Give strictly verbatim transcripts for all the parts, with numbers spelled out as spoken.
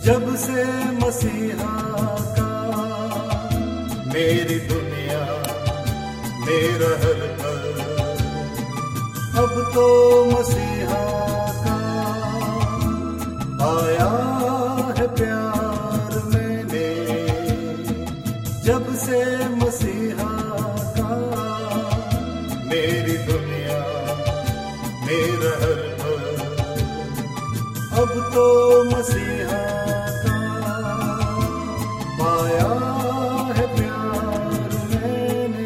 जब से मसीहा का मेरी दुनिया मेरा हर पल, अब तो मसीहा का आया है प्यार मैंने। जब से मसीहा का मेरी दुनिया मेरा हर पल, अब तो मसीहा का पाया है प्यार मैंने।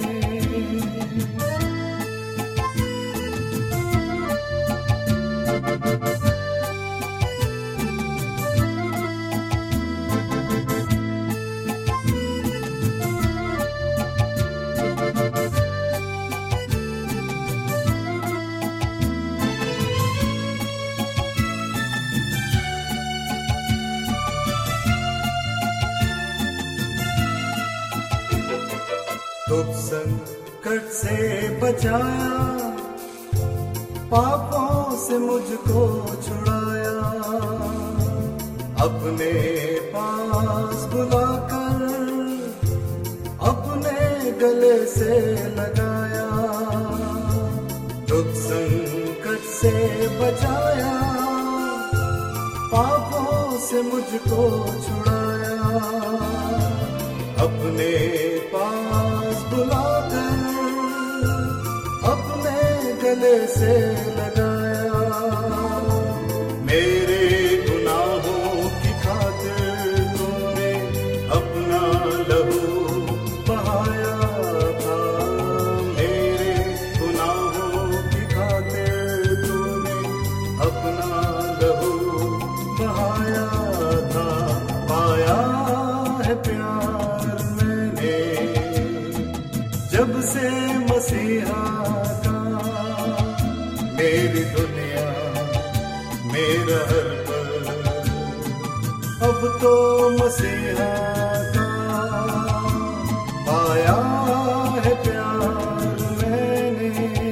दुख संकट से बचाया, पापों से मुझको छुड़ाया, अपने पास बुलाकर अपने गले से लगाया। दुख संकट से बचाया, पापों से मुझको छुड़ाया, अपने पास बुलाकर अपने गले से लगाया। मेरे गुनाहों की खातिर तूने अपना लहू बहाया था। मेरे गुनाहों की खातिर तूने अपना लहू बहाया था। पाया है प्यार मैंने जब से मसीहा का मेरी दुनिया मेरा हर पल, अब तो मसीहा का पाया है प्यार मैंने।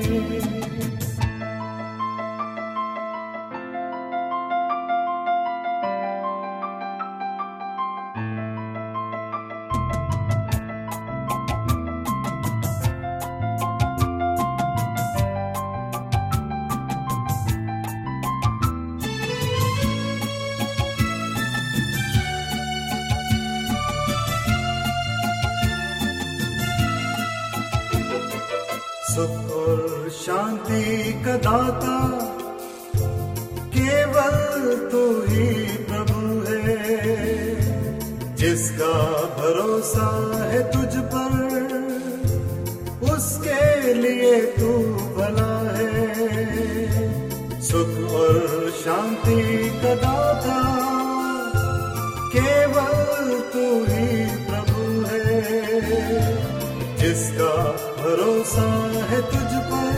सुख और शांति का दाता केवल तू ही प्रभु है। जिसका भरोसा है तुझ पर, उसके लिए तू भला है। सुख और शांति का दाता केवल तू ही प्रभु है। जिसका भरोसा है तुझ पर,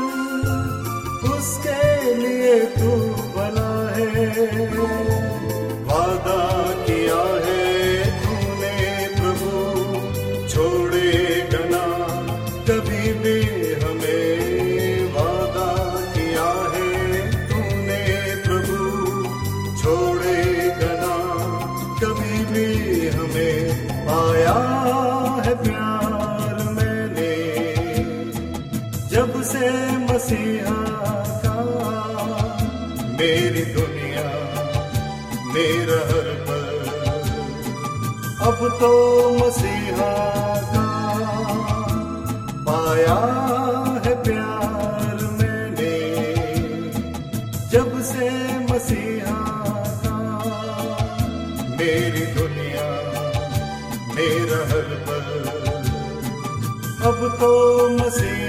उसके लिए तू भला है। वादा किया है तूने प्रभु, छोड़ेगा ना कभी भी हमें। वादा किया है तूने प्रभु, छोड़ेगा ना कभी भी हमें। पाया है प्यार मैंने जब से मसीहा का मेरी दुनिया मेरा हर पल, अब तो मसीहा का पाया है प्यार मैंने। जब से मसीहा का मेरी दुनिया मेरा हर पल, अब तो मसीहा